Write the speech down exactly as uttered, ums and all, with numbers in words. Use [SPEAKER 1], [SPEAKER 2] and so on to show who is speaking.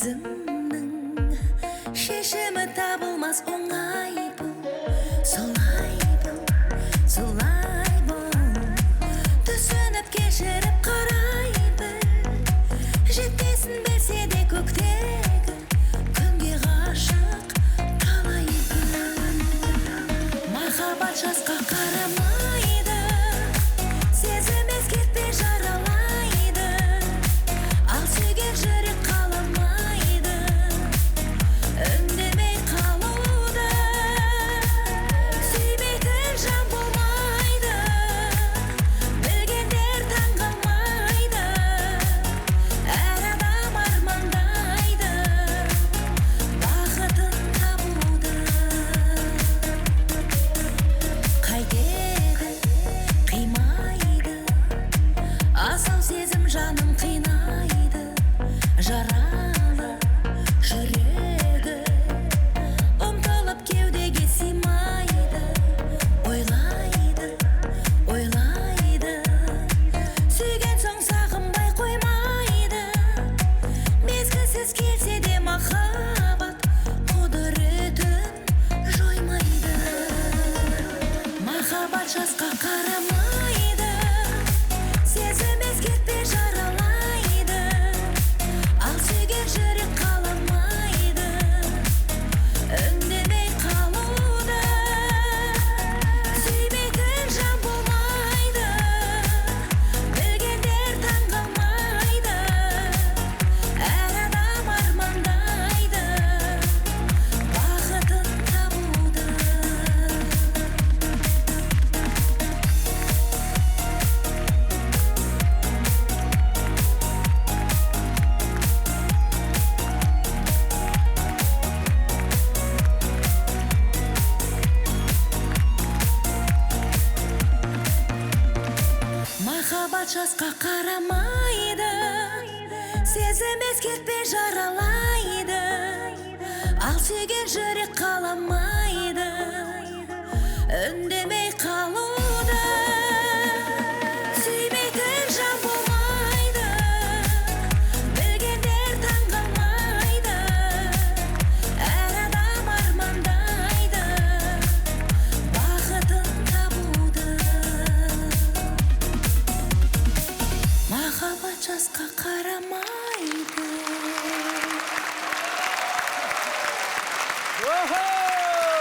[SPEAKER 1] сезімнің шешімі табылмас оңай бұл. Солай бұл, солай бұл, түсініп кешіріп қарай біл. Жетпесін берсе де көктегі күнге ғашық талай күн. Махаббат жасқа қарамайды, сезім ескертпей жаралайды. Ал сүйген жүрек қаламайды үндемей қалуды. Сүймейтін жан болмайды, білгендер таңғалмайды. Әр адам армандайды бақытын табуды. Қайтеді, қимайды, асау сезім жаным қинайды. Жаралы жүрегі ұмтылып кеудеге сыймайды. Ойлайды, ойлайды, сүйген соң сағынбай қоймайды. Мезгілсіз келсе де махаббат құдыретін жоймайды. Махаббат жасқа қарамайды, сезім ескертпей жаралайды. Ал сүйген жүрек қаламайды үндемей қалуды. Сүймейтін жан болмайды, білгендер таңғалмайды. Әр адам армандайды бақытын табуды. Махаббат жасқа қарамайды, сезім ескертпей жаралайды. Ал сүйген жүрек қаламайды үндемей қалуды. Сүймейтін жан болмайды, білгендер таңғалмайды. Әр адам армандайды бақытын табуды. Махаббат жасқа қарамайды.